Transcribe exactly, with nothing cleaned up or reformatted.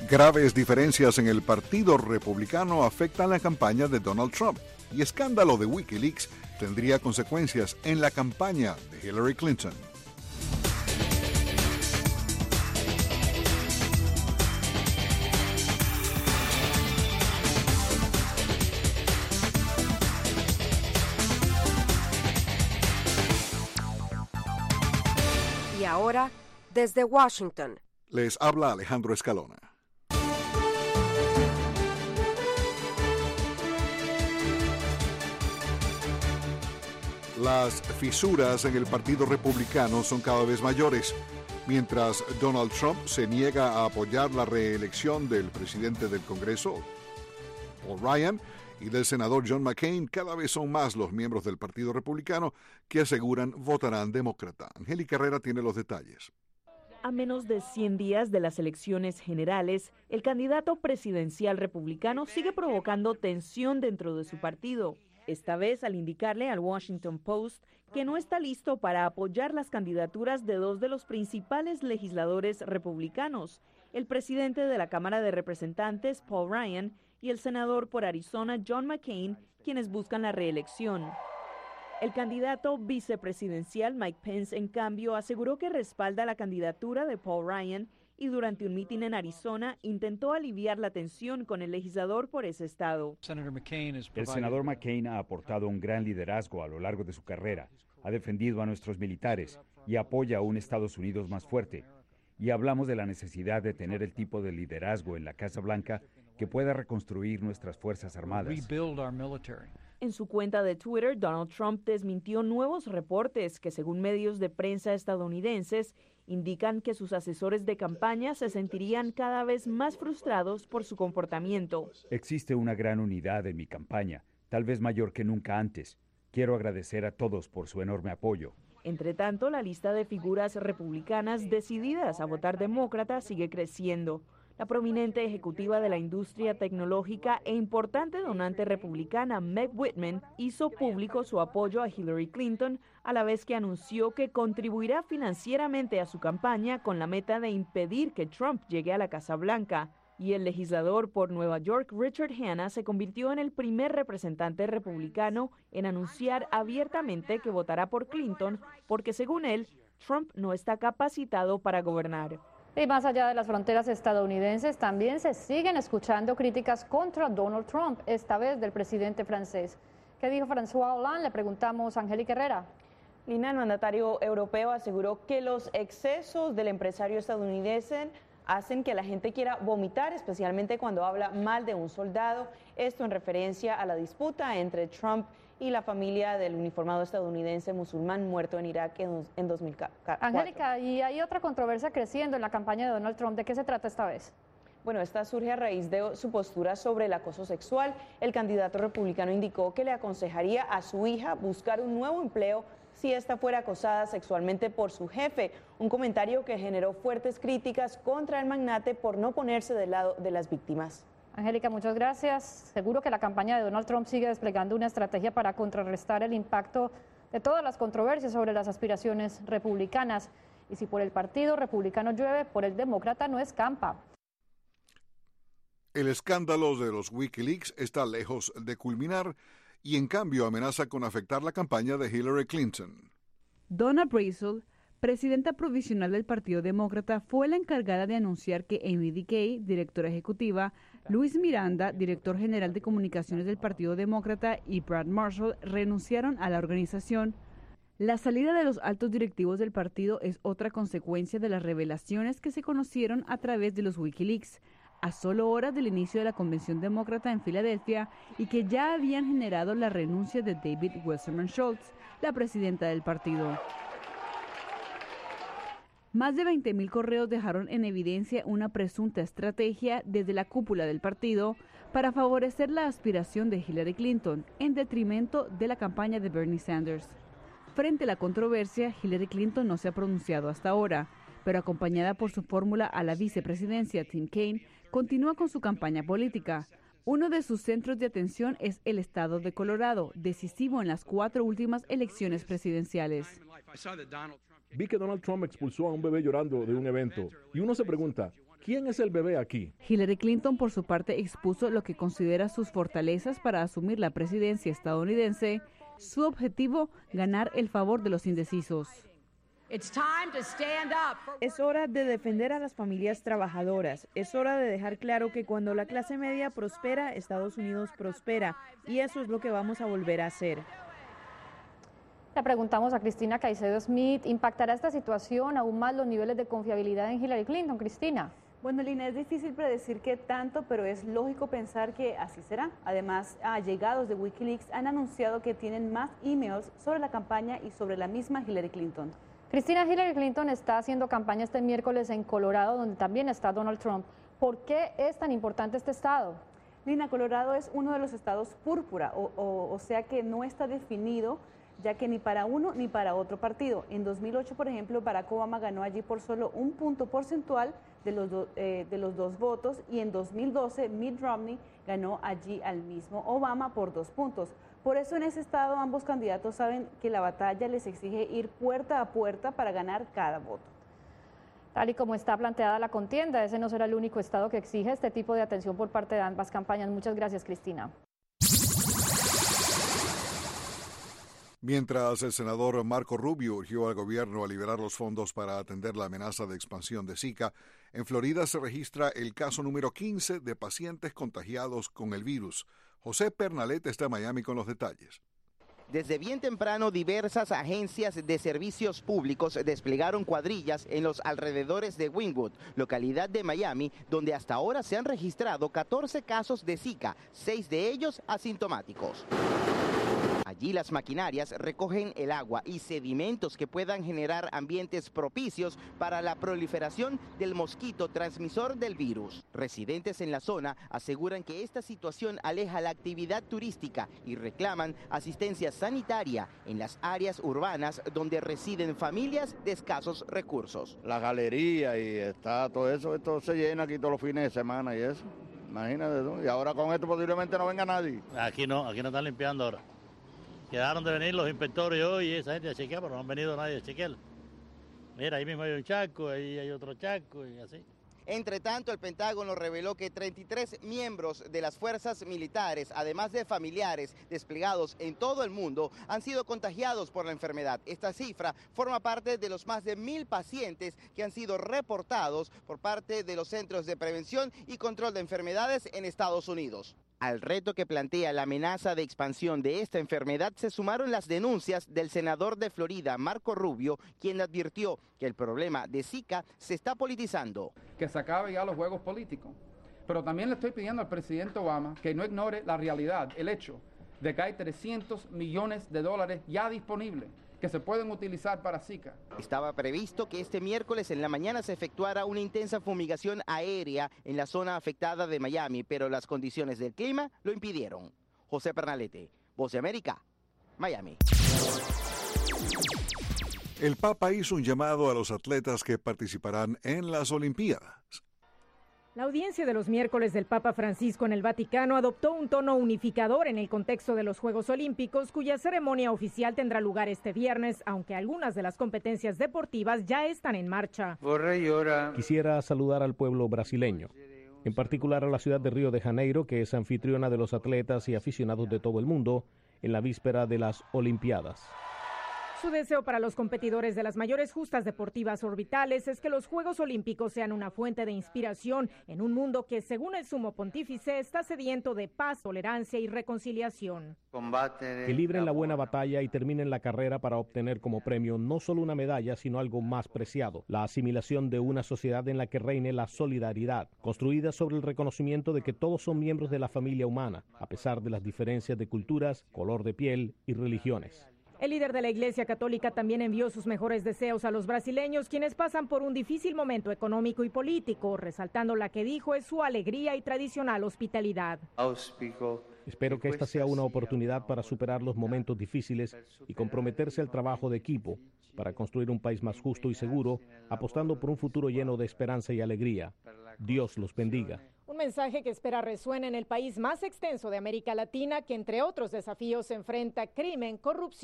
Graves diferencias en el Partido Republicano afectan la campaña de Donald Trump y escándalo de Wikileaks tendría consecuencias en la campaña de Hillary Clinton. Y ahora, desde Washington, les habla Alejandro Escalona. Las fisuras en el Partido Republicano son cada vez mayores. Mientras Donald Trump se niega a apoyar la reelección del presidente del Congreso, Paul Ryan, y del senador John McCain, cada vez son más los miembros del Partido Republicano que aseguran votarán demócrata. Angélica Herrera tiene los detalles. A menos de cien días de las elecciones generales, el candidato presidencial republicano sigue provocando tensión dentro de su partido. Esta vez al indicarle al Washington Post que no está listo para apoyar las candidaturas de dos de los principales legisladores republicanos, el presidente de la Cámara de Representantes, Paul Ryan, y el senador por Arizona, John McCain, quienes buscan la reelección. El candidato vicepresidencial Mike Pence, en cambio, aseguró que respalda la candidatura de Paul Ryan y durante un mitin en Arizona intentó aliviar la tensión con el legislador por ese estado. El senador McCain ha aportado un gran liderazgo a lo largo de su carrera, ha defendido a nuestros militares y apoya a un Estados Unidos más fuerte. Y hablamos de la necesidad de tener el tipo de liderazgo en la Casa Blanca que pueda reconstruir nuestras Fuerzas Armadas. En su cuenta de Twitter, Donald Trump desmintió nuevos reportes que, según medios de prensa estadounidenses, indican que sus asesores de campaña se sentirían cada vez más frustrados por su comportamiento. Existe una gran unidad en mi campaña, tal vez mayor que nunca antes. Quiero agradecer a todos por su enorme apoyo. Entre tanto, la lista de figuras republicanas decididas a votar demócrata sigue creciendo. La prominente ejecutiva de la industria tecnológica e importante donante republicana Meg Whitman hizo público su apoyo a Hillary Clinton, a la vez que anunció que contribuirá financieramente a su campaña con la meta de impedir que Trump llegue a la Casa Blanca. Y el legislador por Nueva York, Richard Hanna, se convirtió en el primer representante republicano en anunciar abiertamente que votará por Clinton porque, según él, Trump no está capacitado para gobernar. Y más allá de las fronteras estadounidenses, también se siguen escuchando críticas contra Donald Trump, esta vez del presidente francés. ¿Qué dijo François Hollande? Le preguntamos a Angélica Herrera. Lina, el mandatario europeo aseguró que los excesos del empresario estadounidense hacen que la gente quiera vomitar, especialmente cuando habla mal de un soldado. Esto en referencia a la disputa entre Trump y la familia del uniformado estadounidense musulmán muerto en Irak en, en dos mil cuatro. Angélica, y hay otra controversia creciendo en la campaña de Donald Trump. ¿De qué se trata esta vez? Bueno, esta surge a raíz de su postura sobre el acoso sexual. El candidato republicano indicó que le aconsejaría a su hija buscar un nuevo empleo si esta fuera acosada sexualmente por su jefe, un comentario que generó fuertes críticas contra el magnate por no ponerse del lado de las víctimas. Angélica, muchas gracias. Seguro que la campaña de Donald Trump sigue desplegando una estrategia para contrarrestar el impacto de todas las controversias sobre las aspiraciones republicanas. Y si por el partido republicano llueve, por el demócrata no escampa. El escándalo de los Wikileaks está lejos de culminar y en cambio amenaza con afectar la campaña de Hillary Clinton. Donna Brazil, presidenta provisional del Partido Demócrata, fue la encargada de anunciar que Amy Dickey, directora ejecutiva, Luis Miranda, director general de comunicaciones del Partido Demócrata, y Brad Marshall renunciaron a la organización. La salida de los altos directivos del partido es otra consecuencia de las revelaciones que se conocieron a través de los Wikileaks, a solo horas del inicio de la convención demócrata en Filadelfia y que ya habían generado la renuncia de David Wasserman Schultz, la presidenta del partido. Más de veinte mil correos dejaron en evidencia una presunta estrategia desde la cúpula del partido para favorecer la aspiración de Hillary Clinton en detrimento de la campaña de Bernie Sanders. Frente a la controversia, Hillary Clinton no se ha pronunciado hasta ahora, pero acompañada por su fórmula a la vicepresidencia, Tim Kaine, continúa con su campaña política. Uno de sus centros de atención es el estado de Colorado, decisivo en las cuatro últimas elecciones presidenciales. Vi que Donald Trump expulsó a un bebé llorando de un evento y uno se pregunta, ¿Quién es el bebé aquí? Hillary Clinton, por su parte, expuso lo que considera sus fortalezas para asumir la presidencia estadounidense. Su objetivo, ganar el favor de los indecisos. Es hora de defender a las familias trabajadoras. Es hora de dejar claro que cuando la clase media prospera, Estados Unidos prospera. Y eso es lo que vamos a volver a hacer. Le preguntamos a Cristina Caicedo Smith, ¿impactará esta situación aún más los niveles de confiabilidad en Hillary Clinton? Cristina. Bueno, Lina, es difícil predecir qué tanto, pero es lógico pensar que así será. Además, allegados de Wikileaks han anunciado que tienen más emails sobre la campaña y sobre la misma Hillary Clinton. Cristina, Hillary Clinton está haciendo campaña este miércoles en Colorado, donde también está Donald Trump. ¿Por qué es tan importante este estado? Lina, Colorado es uno de los estados púrpura, o, o, o sea que no está definido, ya que ni para uno ni para otro partido. En dos mil ocho, por ejemplo, Barack Obama ganó allí por solo un punto porcentual de los, do, eh, de los dos votos, y en dos mil doce Mitt Romney ganó allí al mismo Obama por dos puntos. Por eso en ese estado ambos candidatos saben que la batalla les exige ir puerta a puerta para ganar cada voto. Tal y como está planteada la contienda, ese no será el único estado que exige este tipo de atención por parte de ambas campañas. Muchas gracias, Cristina. Mientras el senador Marco Rubio urgió al gobierno a liberar los fondos para atender la amenaza de expansión de Zika, en Florida se registra el caso número quince de pacientes contagiados con el virus. José Pernalete está en Miami con los detalles. Desde bien temprano, diversas agencias de servicios públicos desplegaron cuadrillas en los alrededores de Wynwood, localidad de Miami, donde hasta ahora se han registrado catorce casos de Zika, seis de ellos asintomáticos. Allí las maquinarias recogen el agua y sedimentos que puedan generar ambientes propicios para la proliferación del mosquito transmisor del virus. Residentes en la zona aseguran que esta situación aleja la actividad turística y reclaman asistencia sanitaria en las áreas urbanas donde residen familias de escasos recursos. La galería y está todo eso, esto se llena aquí todos los fines de semana y eso. Imagínate tú. Y ahora con esto posiblemente no venga nadie. Aquí no, aquí no están limpiando ahora. Quedaron de venir los inspectores hoy y esa gente a chequear, pero no han venido nadie a chequear. Mira, ahí mismo hay un charco, ahí hay otro charco y así. Entre tanto, el Pentágono reveló que treinta y tres miembros de las fuerzas militares, además de familiares desplegados en todo el mundo, han sido contagiados por la enfermedad. Esta cifra forma parte de los más de mil pacientes que han sido reportados por parte de los Centros de Prevención y Control de Enfermedades en Estados Unidos. Al reto que plantea la amenaza de expansión de esta enfermedad se sumaron las denuncias del senador de Florida, Marco Rubio, quien advirtió que el problema de Zika se está politizando. Que se acabe ya los juegos políticos. Pero también le estoy pidiendo al presidente Obama que no ignore la realidad, el hecho de que hay trescientos millones de dólares ya disponibles que se pueden utilizar para Zika. Estaba previsto que este miércoles en la mañana se efectuara una intensa fumigación aérea en la zona afectada de Miami, pero las condiciones del clima lo impidieron. José Pernalete, Voz de América, Miami. El Papa hizo un llamado a los atletas que participarán en las Olimpiadas. La audiencia de los miércoles del Papa Francisco en el Vaticano adoptó un tono unificador en el contexto de los Juegos Olímpicos, cuya ceremonia oficial tendrá lugar este viernes, aunque algunas de las competencias deportivas ya están en marcha. Quisiera saludar al pueblo brasileño, en particular a la ciudad de Río de Janeiro, que es anfitriona de los atletas y aficionados de todo el mundo en la víspera de las Olimpiadas. Su deseo para los competidores de las mayores justas deportivas orbitales es que los Juegos Olímpicos sean una fuente de inspiración en un mundo que, según el sumo pontífice, está sediento de paz, tolerancia y reconciliación. Que libren la buena batalla y terminen la carrera para obtener como premio no solo una medalla, sino algo más preciado, la asimilación de una sociedad en la que reine la solidaridad, construida sobre el reconocimiento de que todos son miembros de la familia humana, a pesar de las diferencias de culturas, color de piel y religiones. El líder de la Iglesia Católica también envió sus mejores deseos a los brasileños, quienes pasan por un difícil momento económico y político, resaltando la que dijo es su alegría y tradicional hospitalidad. Espero que esta sea una oportunidad para superar los momentos difíciles y comprometerse al trabajo de equipo para construir un país más justo y seguro, apostando por un futuro lleno de esperanza y alegría. Dios los bendiga. Un mensaje que espera resuene en el país más extenso de América Latina, que entre otros desafíos enfrenta crimen, corrupción